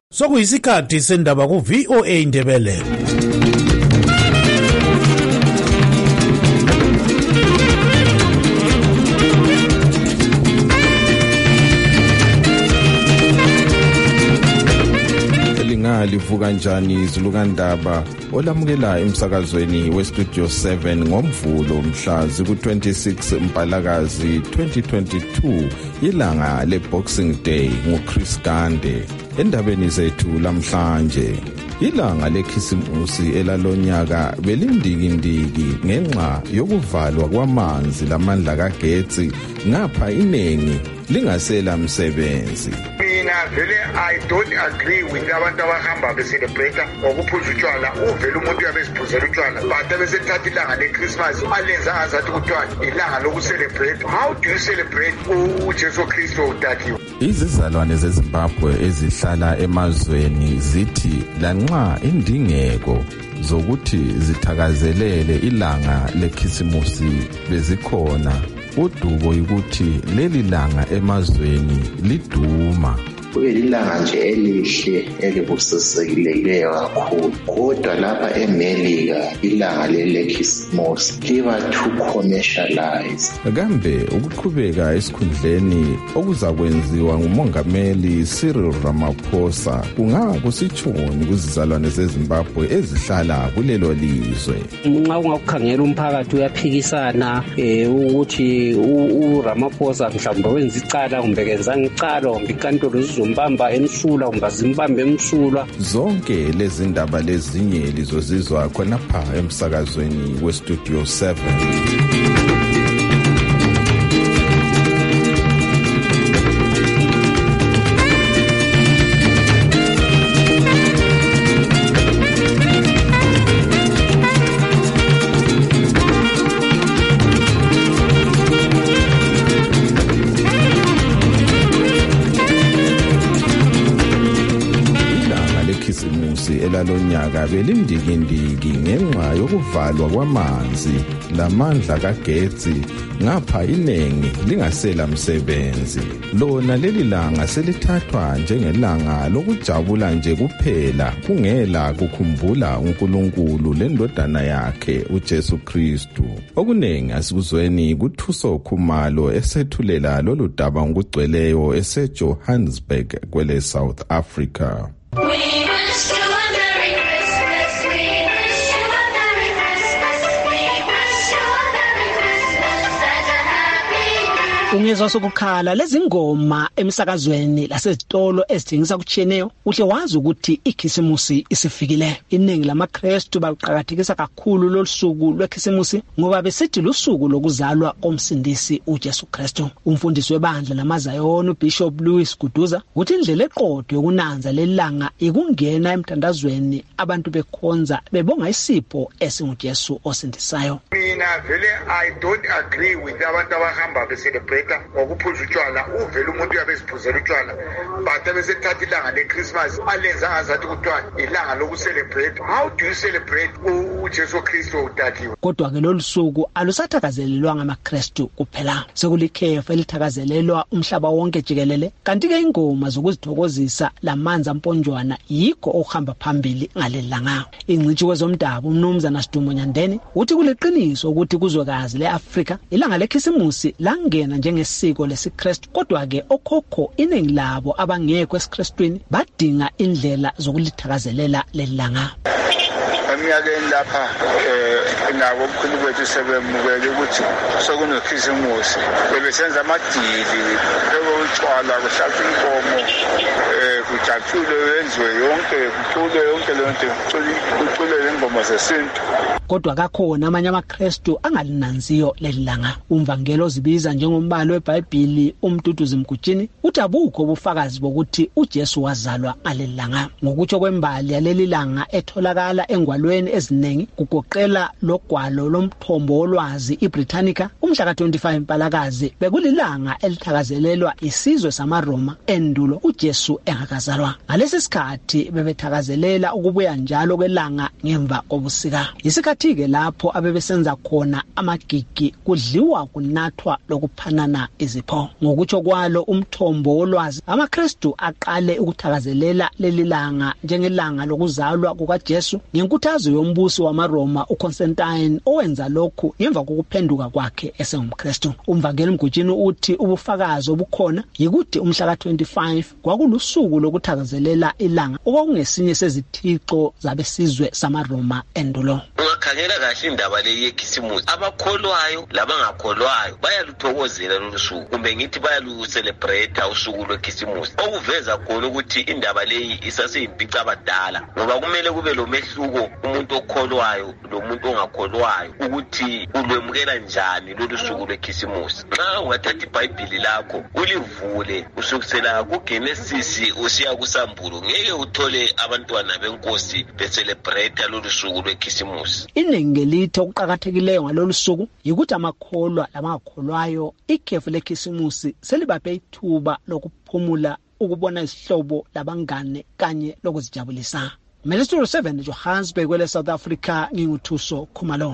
Sokuyisikhathi sendaba ku VOA Indebele. Livuka kanjani izulukandaba olamukela emsakazweni westudio 7 ngomvulo mhla ziku-26 Mpalakazi 2022 ilanga le-Boxing Day nguChris Gande. Endabeni zethu lamhlanje, ilanga lekhisimusi elalonyaka belindikindiki ngenxa yokuvalwa kwamanzi lamandla kagetsi ngapha iningi lingasela msebenzi. Vele I don't agree with abantu abahamba beselebrate ngokuphuza utshwala. Uvele umuntu uyabesiphuzela utshwala but abesethatha ilanga leChristmas alenza azathi kuthiwa ilanga lokucelebrate. How do you celebrate uJesu Kristu udakiwe? Izizalwane zeZimbabwe ezihlala emazweni zithi lanxa indingeko zokuthi zithakazelele ilanga lekhisimusi bezikhona, udubo ukuthi leli langa emazweni liduma. Ilanga nje elihle elibusisekileyo kakhulu, kodwa lapha eMelika ilanga lekhisimusi liba too commercialized. Kambe ukuqhubeka esikhundleni okuzakwenziwa ngumongameli Cyril Ramaphosa kungakusitshoni kuzizalwane zeZimbabwe ezihlala kulelo lizwe? Nxa ungakukhangela umphakathi uyaphikisana ukuthi uRamaphosa mhlawumbe wenza icala kumbe kenzanga icala kumbe inkantolo zombamba emsula kumbe zimbambe emsula. Zonke lezi ndaba lezinye lizozizwa khonapha emsakazweni westudio 7. Elalonyaka belindikindiki ngenxa yokuvalwa kwamanzi lamandla kagetsi ngapha iningi lingasela msebenzi. Lona leli langa selithathwa njengelanga lokujabula nje kuphela kungela kukhumbula uNkulunkulu lendodana yakhe uJesu Kristu. Okuningi asikuzweni kuThuso Khumalo esethulela lolu daba ngokugcweleyo eseJohannesburg kwele South Africa. Ungezwa sokukhala lezi ngoma emsakazweni lasezitolo ezithengisa kutshiyeneyo, uhle wazi ukuthi ikhisimusi isifikile. Iningi lamaKristu baqhakathekisa kakhulu losuku lwekhisimusi ngoba besithi lusuku lokuzalwa komsindisi uJesu Kristu. Umfundisi webandla lamaZayoni uBishop Louis Guduza uthi indlela eqotho yokunanza lelanga ikungena emthandazweni abantu bekhonza bebonga isipho esinguJesu osindisayo. Mina vele I don't agree with abantu abahamba beselebrate ngokuphuza utshwala. Uvele umuntu uyabesiphuzela utshwala but abesethatha ilanga leChristmas alenza azathi kuthiwa ilanga lokucelebrate. How do you celebrate uJesu Kristu udakiwe? Kodwa ke lolu suku alusathakazelelwa ngamaKristu kuphela, sekulikhefu elithakazelelwa umhlaba wonke jikelele. Kanti ke ingoma zokuzithokozisa lamanzi amponjwana yikho okuhamba phambili ngalelanga. Ingcitshi kwezomdabu uMnumzana Sidumo Nyandeni uthi kuleqiniso ukuthi kuzwekazi leAfrika ilanga lekhisimusi langena njengesiko lesiKristu, kodwa ke okhokho iningi labo abangekho esiKristwini badinga indlela zokulithakazelela lelanga. Eminyakeni lapha nabo obukhulu bethu sebemukele ukuthi sokunokhisimusi, bebesenza amadili, utshwala, kuhlatshwe inkomo, kujatshulwe, yenziwe yonke, kuculwe yonke lento, kuculwe ingoma zesintu. Kodwa kakhona amanye amaKristu angalinanziyo lelanga. Umvangelo ozibiza njengombhalo weBhayibheli uMduduzi Mgujini uthi abukho ubufakazi bokuthi uJesu wazalwa ngalelanga. Ngokutsho kwembali yaleli langa etholakala engwalweni eziningi kugoqela logwalo lomthombo wolwazi iBritannica, umhla ka-25 Mpalakazi bekulilanga elithakazelelwa isizwe samaRoma endulo uJesu engakazalwa. Ngalesi sikhathi bebethakazelela ukubuya njalo kwelanga ngemva kobusika. Isikhathi ngesikhathi ke lapho abebesenza khona amagigi kudliwa kunathwa lokuphanana izipho. Ngokutsho kwalo umthombo wolwazi, amaKristu aqale ukuthakazelela leli langa njengelanga lokuzalwa kukaJesu ngenkuthazo yombusi wamaRoma uConstantine owenza lokhu emva kokuphenduka kwakhe esengumKristu. Umvangeli Mgujini uthi ubufakazi obukhona yikuthi umhla ka-25 kwakulusuku lokuthakazelela ilanga okwakungesinye sezithixo zabesizwe samaRoma endulo. Ungakhangela kahle indaba le yekhisimusi, abakholwayo labangakholwayo bayaluthokozela lolu suku, kumbe ngithi bayalucelebrate usuku lwekhisimusi, okuveza khona ukuthi indaba leyi isaseyimpica abadala, ngoba kumele kube lo mehluko umuntu okholwayo lomuntu ongakholwayo ukuthi ulwemukela njani lolu suku lwekhisimusi. Nxa ungathatha iBhayibhili lakho ulivule usukusela kuGenesis usiya kuSambulo, ngeke uthole abantwana benkosi becelebrate lolu suku lwekhisimusi. Iningi lithi okuqhakathekileyo ngalolu suku yikuthi amakholwa labangakholwayo ikhefu lekhisimusi selibaphe ithuba lokuphumula, ukubona isihlobo labangane kanye lokuzijabulisa. Melistro 7 Johannesburg kwele South Africa, nginguthuso Khumalo.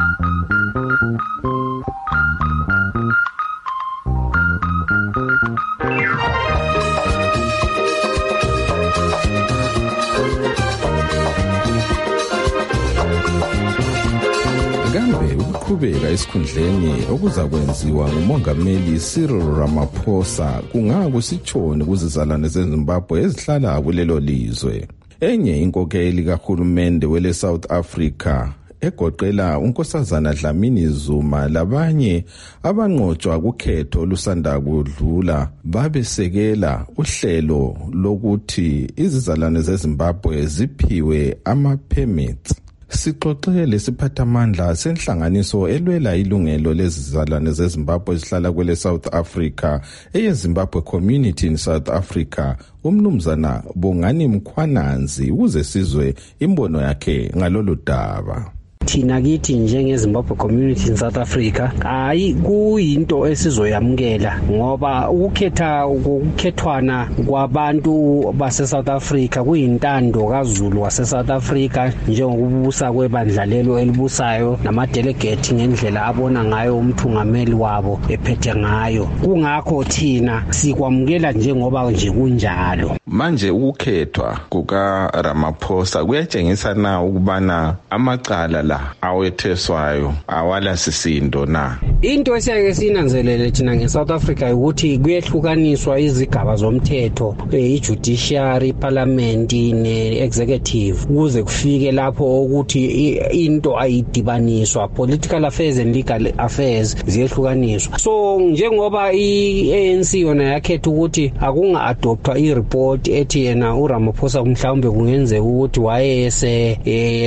Kambe ukuqhubeka esikhundleni okuzakwenziwa ngumongameli Cyril Ramaphosa kungakusitshoni kuzizalwane zeZimbabwe ezihlala kulelo lizwe. Enye inkokeli kahulumende wele South Africa egoqela unkosazana Dlamini Zuma labanye abanqotshwa kukhetho lusanda kudlula babesekela uhlelo lokuthi izizalwane zeZimbabwe ziphiwe ama-permits. Sixoxele siphathamandla senhlanganiso elwela ilungelo lezizalwane zeZimbabwe ezihlala kwele South Africa eyeZimbabwe Community in South Africa, umnumzana Bongani Mkhwananzi, ukuze sizwe imbono yakhe ngalolu daba. Thina kithi njengeZimbabwe Community in South Africa hayi kuyinto esizoyamukela, ngoba ukukhethwana kwabantu base South Africa kuyintando kaZulu wase South Africa, njengokubusa kwebandla lelo elibusayo namadelegate ngendlela abona ngayo umthungameli wabo ephethe ngayo. Kungakho thina sikwamukela njengoba nje kunjalo. Manje ukukhethwa kuka Ramaphosa kuyatshengisa na ukubana amacala la awetheswayo awala sisindo na? Into esiyake sinanzelele thina ngeSouth Africa ukuthi kuyehlukaniswa izigaba zomthetho, ijudiciary, parliament ne-executive, kuze kufike lapho ukuthi into ayidibaniswa, political affairs and legal affairs ziyehlukaniswa. So njengoba i-ANC yona yakhetha ukuthi akunga-adoptwa i-report ethi yena uRamaphosa mhlawumbe kungenzeka ukuthi wayese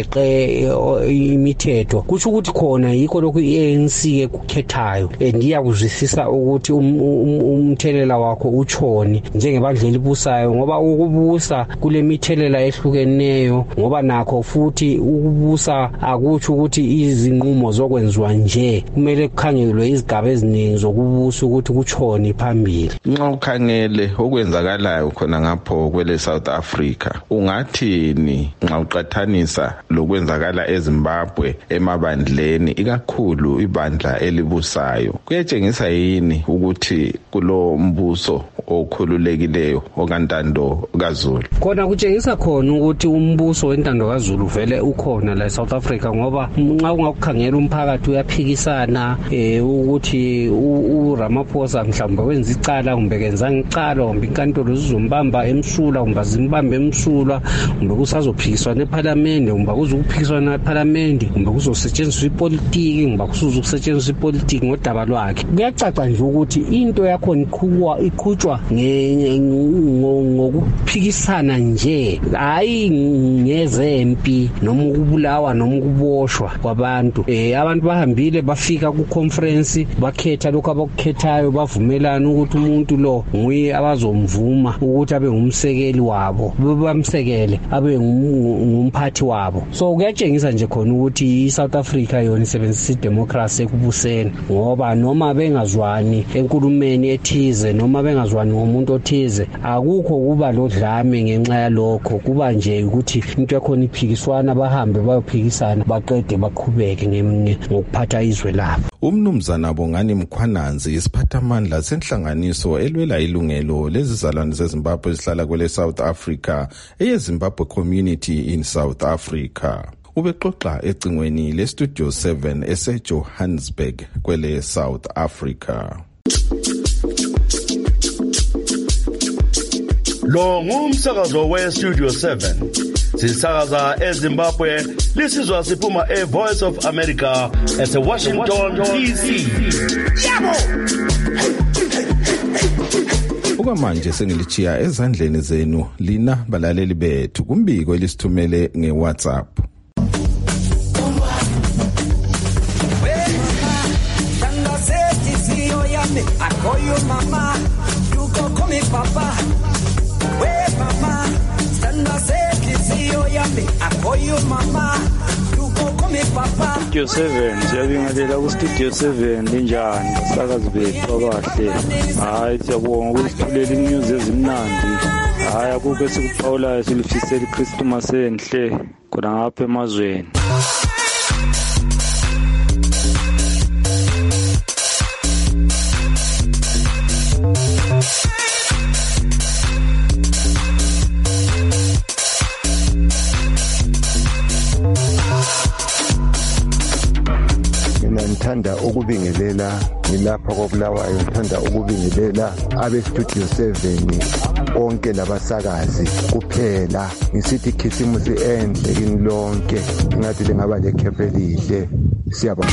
imithetho, kusho ukuthi khona yikho lokhu i-ANC ekukhethayo. Ngiyakuzwisisa ukuthi umthelela wakho utshoni njengebandla elibusayo, ngoba ukubusa kule mithelela ehlukeneyo, ngoba nakho futhi ukubusa akutsho ukuthi izinqumo zokwenziwa nje, kumele kukhangelwe izigaba eziningi zokubusa ukuthi kutshoni phambili. Nxa ukhangele okwenzakalayo khona ngapho kwele South Africa, ungathini nxa uqathanisa lokwenzakala eZimbabwe emabandleni, ikakhulu ibandla elibusayo? Kuyatshengisa yini ukuthi kulo mbuso okhululekileyo okantando kaZulu? Khona kutshengisa khona ukuthi umbuso wentando kaZulu vele ukhona la eSouth Africa, ngoba nxa ungakukhangela umphakathi uyaphikisana ukuthi uRamaphosa mhlawumbe wenza icala kumbe kenza ngicala, kumbe inkantolo zizombamba emsulwa kumbe zimbambe emsulwa, kumbe kusazophikiswana eParliament, kumbe kuzokuphikiswana eParliament, kumbe kuzosetshenziswa ipolitiki, kumbe kuzokusetshenziswa ipolitiki ngodaba lwakhe. Kuyacaca nje ukuthi into yakho iqhutshwa ngokuphikisana nje, hayi ngezempi noma ukubulawa noma ukuboshwa kwabantu. Abantu bahambile bafika ku conference, bakhetha lokho abakukhethayo, bavumelana ukuthi umuntu lo nguye abazomvuma ukuthi abe ngumsekeli wabo, bamsekele abe ngumphathi wabo. So kuyatshengisa nje khona ukuthi iSouth Africa yona isebenzisa idemocracy ekubuseni, ngoba noma bengazwani enkulumeni ethize, noma bengazwani ubudlelwano ngomuntu othize akukho kuba lodlame ngenxa yalokho kuba nje ukuthi into yakhona iphikiswana bahambe bayophikisana baqede baqhubeke ngokuphatha izwe labo. Umnumzana Bongani Mkhwananzi isiphathamandla senhlanganiso elwela ilungelo lezizalwane zeZimbabwe ezihlala kwele South Africa eyeZimbabwe Community in South Africa. Ubexoxa ecingweni leStudio 7 eseJohannesburg kwele South Africa. Lo ngumsakazo weStudio 7. Sisakaza eZimbabwe, lisizwa siphuma eVoice of America eseWashington DC. Yabo! Okwamanje sengilichiya ezandleni zenu lina balaleli bethu kumbiko elisithumele ngeWhatsApp. Studio 7 siyabingelela ku Studio 7 linjani sakazi bethu abahle. Hayi siyabonga ukusithulela inews ezimnandi. Hayi akukho esikuphawulayo silifisela iChristmas enhle khona ngapha emazweni. Ngithanda ukubingelela ngilapha koBulawayo, ngithanda ukubingelela abeStudio 7 onke labasakazi kuphela. Ngisithi Khisimusi enhle kini lonke, ngathi lengaba lekhepe elihle. Siyabonga.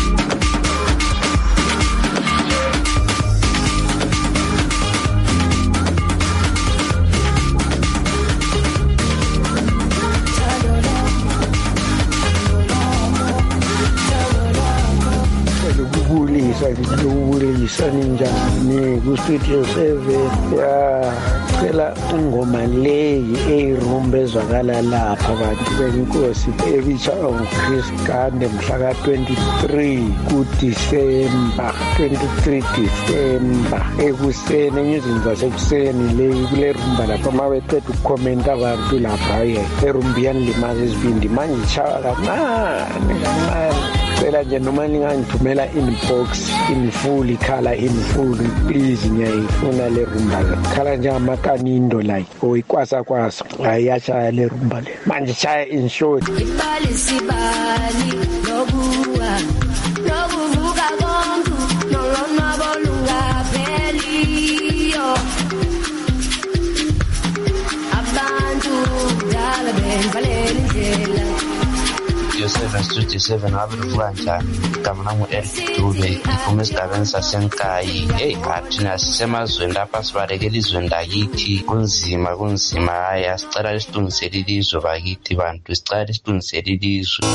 Ukubulisa ninjani kuStudio 7 ya cela ingoma leyi eyirumba ezwakala lapha bantu benkosi ebicha uChris Kande mhla ka 23 kuDisemba ekuseni enyizini zasekuseni leyi kule rumba lapha mabethethe ukukhomenta abantu lapha erumbiyani limazi izibindi manje ichaya kancane cela nje noma ningangithumela inbox in full color in full please ngiyayifuna le rumba khala njengamakanindo like oyikwasa kwasa ayashaya le rumba le manje chaya in short ibali sibali lobuwa lobuvuka konke nolona bolunga pheliyo abantu dala benvaleni ndlela Studio 7 wabevuka njani igama nami uEldube iphuma esigabeni sasenkayi thina sisemazweni lapha sibalekela izweni lakithi kunzima hayi asicela lisilungisele ilizwe bakithi bantu sicela lisilungisele ilizwe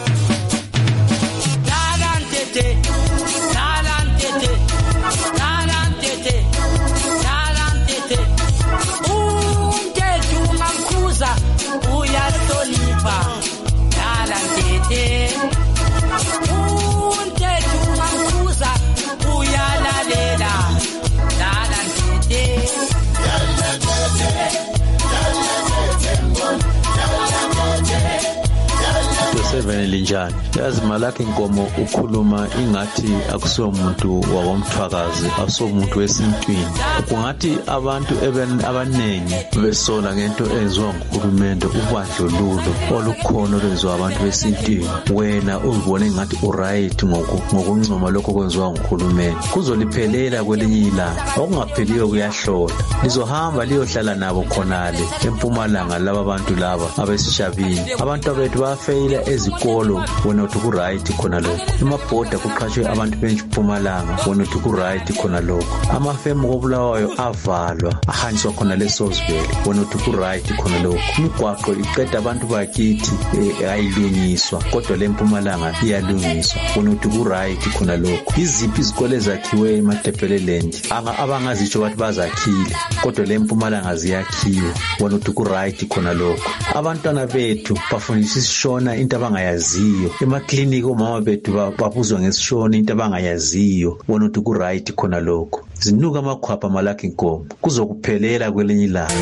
linjani yazi Malaki Nkomo ukhuluma ingathi akusiyo umuntu wakomthwakazi akusiyo umuntu wesintwini kungathi abantu abanengi besola ngento enziwa nguhulumende ubandlululo olukhona olwenziwa abantu besintwini wena uzibone ingathi uright ngokuncoma lokho kwenziwa nguhulumende kuzoliphelela kwelinye ilanga okungapheliyo kuyahlola lizohamba liyohlala nabo khonale eMpumalanga laba bantu laba abesishabini abantu abethu bafeyila ezikolo wena uthi ku right khona lokho emabhoda kuqhashwe abantu beMpumalanga wena uthi ku right khona lokho amafemu koBulawayo avalwa ahanjiswa khona leSosville wena uthi ku right khona lokho imigwaqo iqeda abantu bakithi ayilungiswa kodwa leMpumalanga iyalungiswa wena uthi ku right khona lokho iziphi izikole ezakhiwe eMatebeleland abangazitsho bathi bazakhile kodwa leMpumalanga ziyakhiwa wena uthi ku right khona lokho abantwana bethu bafundiswa ishona into abangaya abangayaziyo. Emaklinika omama bethu babuzwa ngesishona into abangayaziyo, bona ukuthi ku-right khona lokho. Zinuka amakhwapha amalakhi inkomo, kuzokuphelela kwelinye ilanga.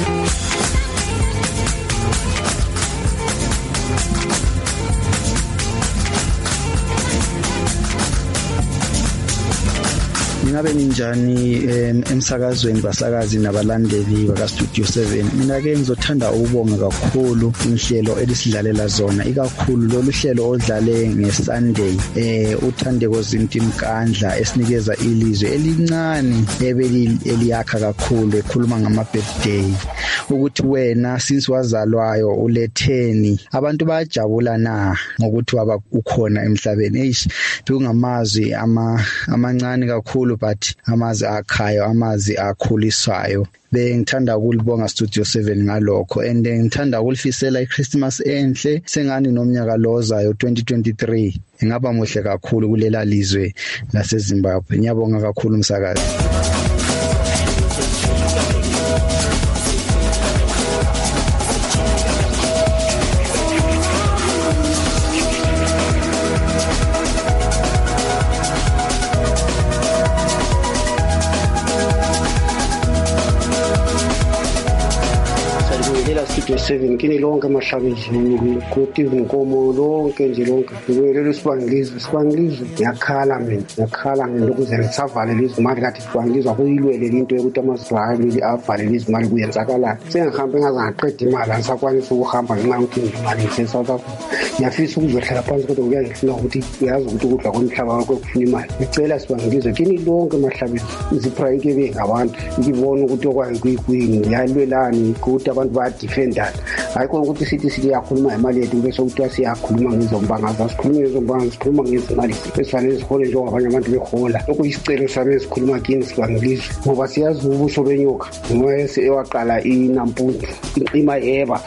Ngabe ninjani emsakazweni basakazi nabalandeli baka Studio 7? Mina ke ngizothanda ukubonga kakhulu inhlelo elisidlalela zona, ikakhulu lolu hlelo odlale ngeSunday uThandeko Zintimkandla esinikeza ilizwe elincane eliyakha kakhulu ekhuluma ngama birthday, ukuthi wena since wazalwayo uletheni. Abantu bayajabula na ngokuthi waba ukhona emhlabeni. Bekungamazwi amancane kakhulu, but amazi akhayo, amazi akhuliswayo. Bengithanda ukulibonga Studio 7 ngalokho, and ngithanda ukulifisela iChristmas enhle sengani nomnyaka lozayo 2023 ingaba muhle kakhulu kulela lizwe laseZimbabwe. Ngiyabonga kakhulu msakazi. Studio 7 kini lonke mahlabezulu kuTV Nkomo lonke nje lonke ngibelele Sibangilizwe ngiyakhala mina ngokuze ngisavale lezimali kathi Sibangilizwe akuyilwele into yokuthi amaZulu avale lezimali kuyenzakalana. Sengihambe ngazaqeda imali angisakwanisa ukuhamba ngenxa yokuthi imali eSouth Africa. Ngiyafisa ukuzohlala phansi kodwa kuyangifuna ukuthi uyazi ukuthi ukudla komhlaba wakho kufuna imali. Ngicela Sibangilizwe kini lonke mahlabezulu iziphrayike bengabantu ngibona ukuthi okwazi kuyini ngiyalwelani ukuthi abantu bayadefendana. Ayikho ukuthi sithi yakhuluma imali yethu bese ukuthi siyakhuluma ngezombanga, sikhuluma ngezimali esifanele sihole njengabanye abantu behola. Lokho isicelo sami esikhuluma kini Sibangilizwe ngoba siyazi ubuso benyoka ngoyese ewaqala iNampundu iMaheba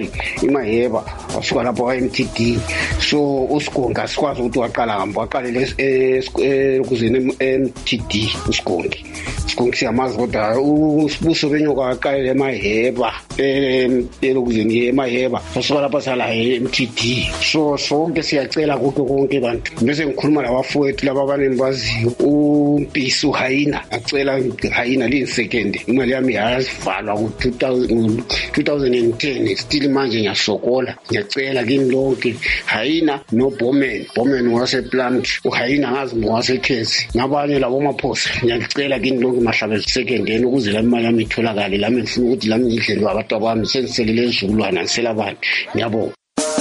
asuka lapho eMTD. So uSigonga sikwazi ukuthi waqalele kuzene eMTD uSigongi siyamazi kodwa ubuso benyoka waqalele eMaheba elokuzeni eMaheba asuka lapha sala eMTD. So sonke siyacela kuko konke abantu bese ngikhuluma labafowethu laba abaneni baziyo uMpiso Hayina, acela Hayina liyisecond imali yami yazivalwa ku-2010 still manje ngiyasokola. Ngiyacela kini lonke Hayina no Bowman waseplant, uHayina ngazi ngowasekhesi ngabanye labo maphosa. Ngiyacela kini lonke mahlabezulu secondeni ukuze la imali yami itholakale, lami ngifuna ukuthi lami ngidle abantu abami sengiselele izizukulwana ngisela abantu. Ngiyabonga.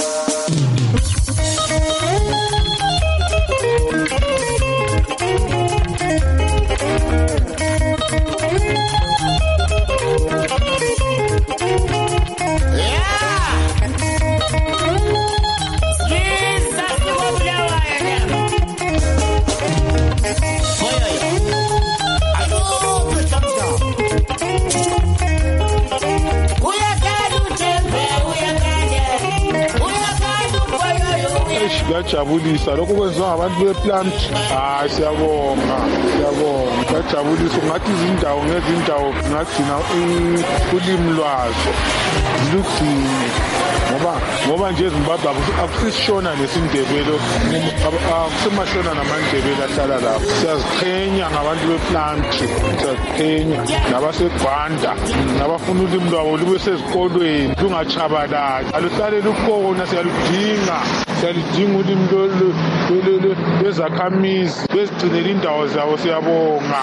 Kuyajabulisa lokho kwenziwa ngabantu beplant. Siyabonga kuyajabulisa. Ngathi izindawo ngezindawo ngagcina ulimi lwazo zilugcine ngoba nje eZimbabwe akusishona nesindebele, akusemashona namandebele ahlala lapho. Siyaziqhenya ngabantu beplant, siyaziqhenya nabaseGwanda nabafuna ulimi lwabo lube sezikolweni lungatshabalali, aluhlale lukhona. Siyaludinga ulimi lwezakhamizi bezigcinele indawo zabo. Siyabonga.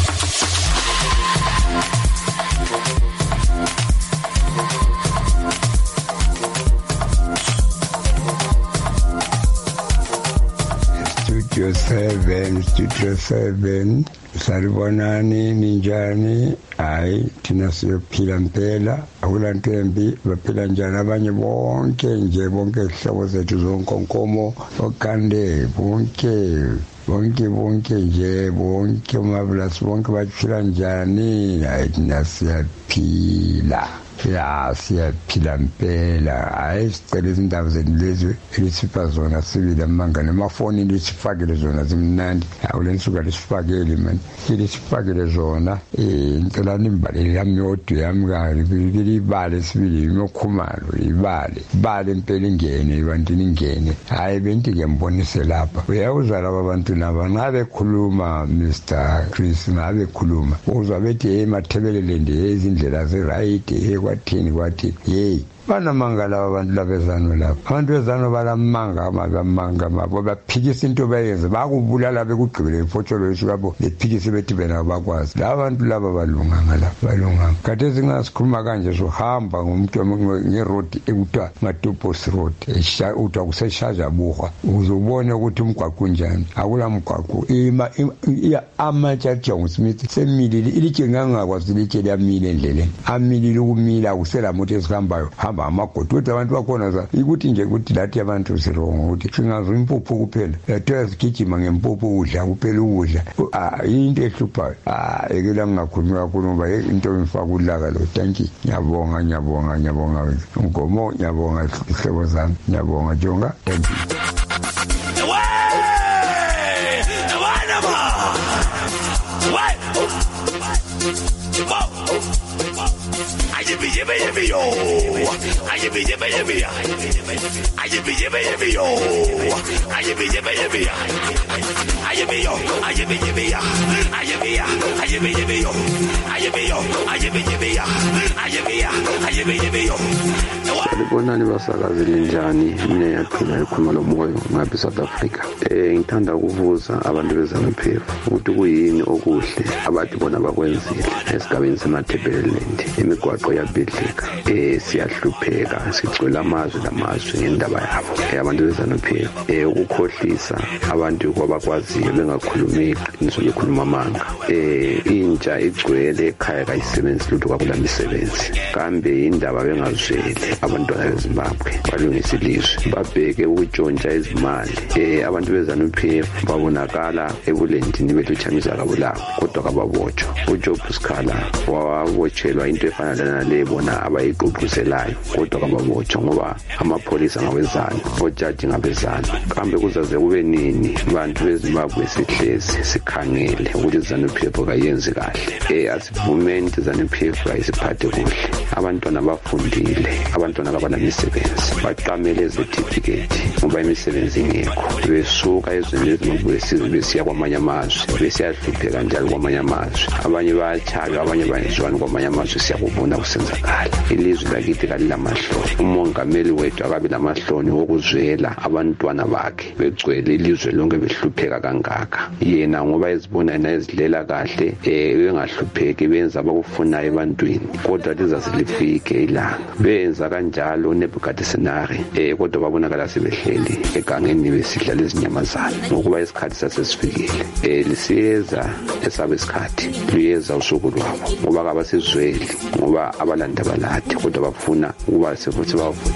Studio 7 salibonani ninjani? Hayi thina siyophila impela, akulanto embi. Baphila njani abanye bonke nje, bonke ihlobo zethu zonke Nkomo okande bonke nje bonke umabulasi bonke baphila njani? Hayi thina siyaphila siyaphila ya siyaphila mpela hayi sicela izindaba zethu lezi elisipha zona sibile amanga nemafoni lisifakele zona zimnandi akulensuka lisifakele man lisifakele zona intela nimbali yami yodwa yami kali libale sibili inokhumalo ibale impela ingene ibantini ingene hayi benti ke mbonise lapha uyawuza laba bantu laba ngabe khuluma Mr Chris ngabe khuluma uzwa bethi emathebelele nje izindlela ze right kwathi hey banamangala abantu labezano lapha abantu bezano balamanga mabo baphikisa into bayenze bakubulala bekugqibele imfotsholo yesukabo bephikise bethi bena bakwazi la bantu laba balunga kade zingasikhuluma kanje sohamba ngomuntu ngeroad ekuthiwa Matopos Road utha kuseshaja buhwa uzobona ukuthi umgwaqo unjani akula mgwaqo amatsha John Smith semilile ilitshe ngangakwazi ilitshe lamile endleleni amilile ukumila kusela moto esihambayo hamba amagodo ukuthi abantu bakhona za ukuthi nje ukuthi lathi abantu sirongo ukuthi singazo impuphu kuphela yathiwa sigijima ngempuphu udla kuphela ukudla into ehluphayo ekela ngingakhulumi kakhulu ngoba into emfaka ulaka lo thank you ngiyabonga Ngomo ngiyabonga ihlobo zami ngiyabonga Jonga thank you Salibonani basakazi linjani mina yaphila ekhuluma lomoyo ngapha eSouth Africa ngithanda ukuvuza abantu bezanuphefu ukuthi kuyini okuhle abathi bona bakwenzile esigabeni semathebeleland imigwaqo yabhidlika siyahlupheka sicwela amazwi ngendaba yabo abantu bezanuphefu ukukhohlisa abantu kwabakwaziyo bengakhulumi iqiniso bekhuluma amanga intsha igcwele ekhaya kayisebenzi lutho kwakula misebenzi kambe indaba bengazwele abantwana beZimbabwe balungisa ilizwe babheke ukutshontsha izimali abantu bezanuphefu babonakala ebulendini belutshamisa kabulawo kodwa kababotshwa uJob Sikhala wabotshelwa into efana nale bona abayiqoqiselayo kodwa kababotshwa ngoba amapholisa ngawezana ojaji ngabezana kambe kuzaze kube nini abantu beZimbabwe sihlezi sikhangele ukuthi izanuphefu kayenzi kahle asivumeni izanuphefu ayisiphathe kuhle abantwana bafundile abantwana abanamisebenzi baqamele certificate ngoba imisebenzi ingekho besuka ezweni leZimbabwe besiya kwamanye amazwe besiyahlupheka njalo kwamanye amazwe abanye bayachaywa abanye bayizwana kwamanye amazwe siyakubona kusenzakala ilizwe lakithi kalilamahloni umongameli wethu akabe lamahloni wokuzwela abantwana bakhe begcwele ilizwe lonke behlupheka kangaka yena ngoba ezibona nezidlela kahle bengahlupheki benza abakufunayo ebantwini kodwa lizasilifike ilanga benza kanjalo Nebukadnezzari kodwa babonakala sebehleli egangeni besidla lezinyamazana ngokuba isikhathi sasesifikile lisiyeza esabe isikhathi luyeza usuku lwabo ngoba kabasizweli ngoba abalanda balathi kodwa bafuna ukuba sefuthi bavule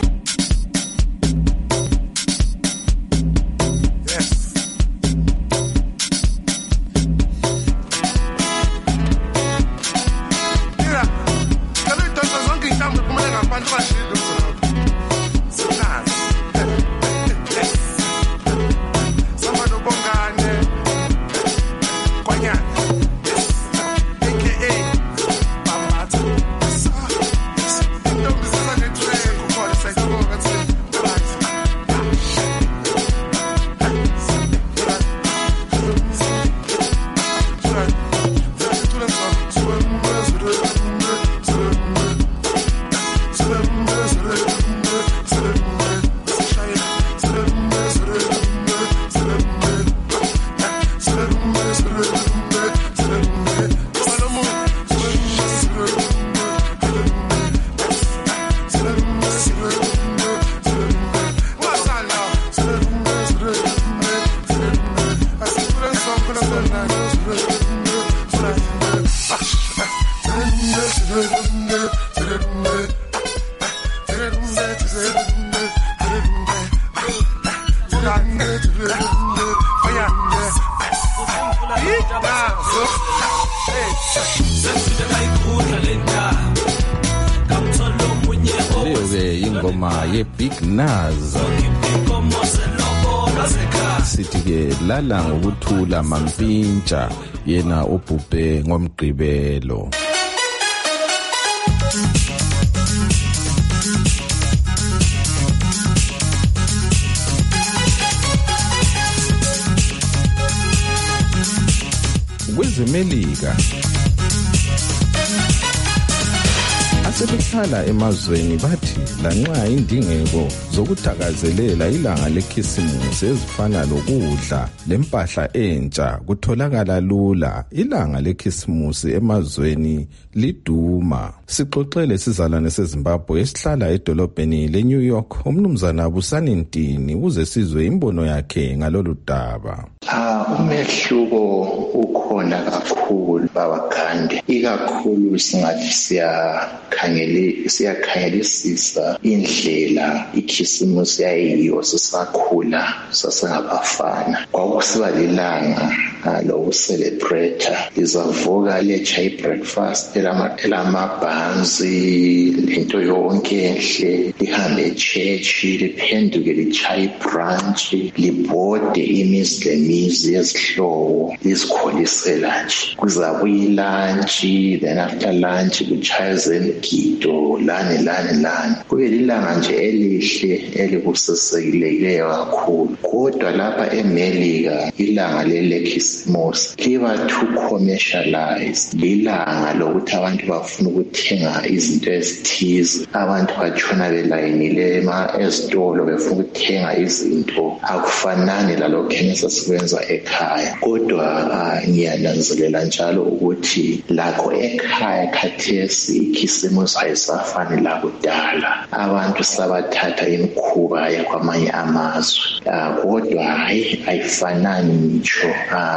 Sensitive like ingoma ye-Big Naz sithi ke lala ngokuthula mampintsha yena ubhubhe ngomgqibelo. KwezeMelika asebehlala emazweni bathi lanxa indingeko zokuthakazelela ilanga lekhisimusi ezifana lokudla lempahla entsha kutholakala lula, ilanga lekhisimusi emazweni liduma. Sixoxele sizalwane seZimbabwe esihlala edolobheni leNew York umnumzana Busani Ntini uze sizwe imbono yakhe ngalolu daba. Umehluko ukhona kakhulu babakhande, ikakhulu singathi siyakhangelisisa indlela ikhisimusi yayiyo sisakhula sasengabafana. Kwakusiba lilanga lokucelebrate, lizavuka le-chai breakfast elamabhanzi lento yonke enhle, lihambe echechi liphenduke li-chai brunch, libhode imizi lemizi yezihlobo lizikholisela nje. Kuzabuya ilunch, then after lunch kuchaze imigido lani. Kube lilanga nje elihle elibusisekileyo kakhulu. Kodwa lapha eMelika ilanga lekhisimusi liba too commercialized. Lilanga lokuthi abantu bafuna ukuthenga izinto ezithize, abantu batshona belayinile ezitolo befuna ukuthenga izinto. Akufanani lalokho esikwenza ekhaya. Kodwa ngiyananzelela njalo ukuthi lakho ekhaya khathesi ikhisimusi ayisafani lakudala. Abantu sabathatha imikhuba yakwamanye amazwe, kodwa ayifanani ngitsho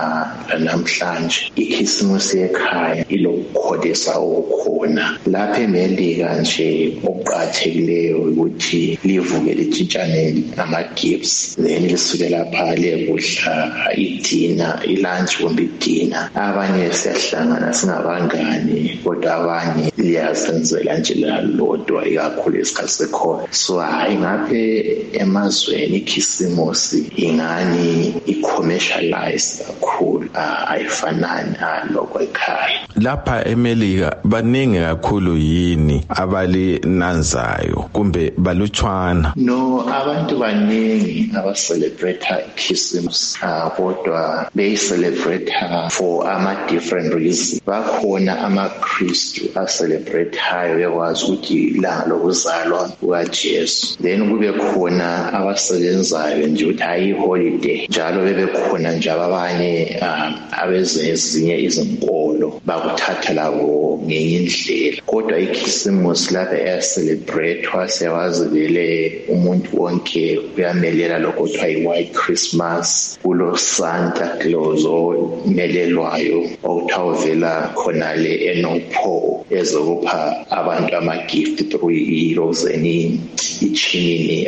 namhlanje. Ikhisimusi ekhaya ilokukholisa okukhona. Lapha eMelika nje okuqathekileyo ukuthi livuke litshintshane ama-gifts, then lisuke lapha lekudla idina, ilunch kumbe idina. Abanye siyahlangana singabangani, kodwa abanye liyazenzela nje lodwa ikakhulu isikhathi sekhona. So ngaphe emazweni ikhisimusi ingani i-commercialized kakhulu, ayifanani lokho ekhaya. Lapha eMelika baningi kakhulu yini abalinanzayo kumbe balutshwana? No, abantu baningi abacelebrate ikhisimusi, kodwa beyicelebrate for different reasons. Bakhona amaKristu acelebrate-hayo bekwazi ukuthi ilanga lokuzalwa kukaJesu. Then kube khona abasebenzayo nje ukuthi hayi holiday, njalo bebekhona nje abanye abezinye izinkolo bakuthatha labo ngenye indlela. Kodwa ikhisimusi lapha eyacelebrate-wa siyawazi vele umuntu wonke uyamelela lokho kuthiwa yi-White Christmas, kulo Santa Claus omelelwayo okuthiwa uvela khonale eNorth Pole ezokupha abantu ama-gift through irozeni ichinini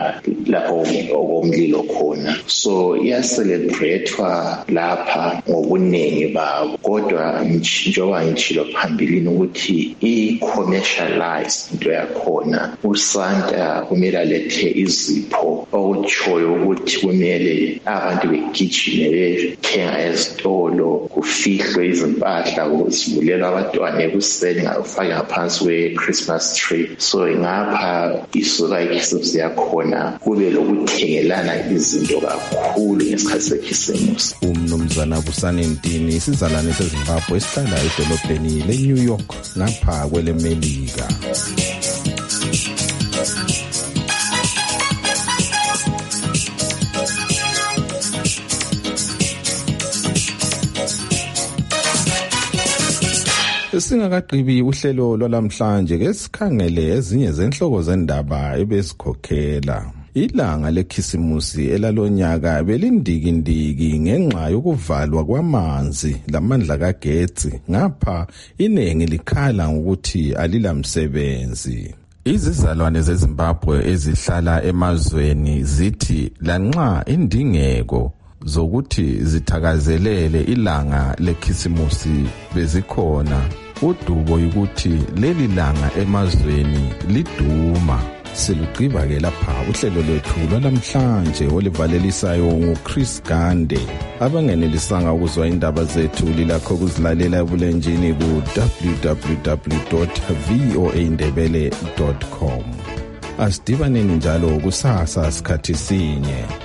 lapho okomlilo khona. So iyacelebrate-wa lapha ngobuningi babo, kodwa njengoba ngitshilo phambilini ukuthi i-commercialized into yakhona. USanta kumele alethe izipho okutshoyo ukuthi kumele abantu begijime bethenga ezitolo, kufihlwe izimpahla ukuzivulelwa abantwana ekuseni ngafaka ngaphansi kwe-Christmas tree. So ngapha isuka ikhisimusi yakhona kube lokuthengelana izinto kakhulu ngesikhathi sekhisimusi. Umnumzana Busani Ntini isizalwane seZimbabwe esihlala edolobheni leNew York ngapha kweleMelika. Singakaqhibi uhlelo lwalamhlanje ke sikhangele ezinye zenhloko zendaba ebesikhokhela. Ilanga lekhisimusi elalonyaka belindikindiki ngenxa yokuvalwa kwamanzi lamandla kagetsi, ngapha inengi likhala ngokuthi alilamsebenzi. Izizalwane zeZimbabwe ezihlala emazweni zithi lanxa indingeko zokuthi zithakazelele ilanga lekhisimusi bezikhona, udubo ukuthi leli langa emazweni liduma. Silugqiba-ke lapha uhlelo lwethu lwalamhlanje olivalelisayo nguChris Gande. Abangenelisanga ukuzwa indaba zethu lilakho ukuzilalela ebulenjini ku www.voaindebele.com. Asidibaneni njalo kusasa sikhathi sinye.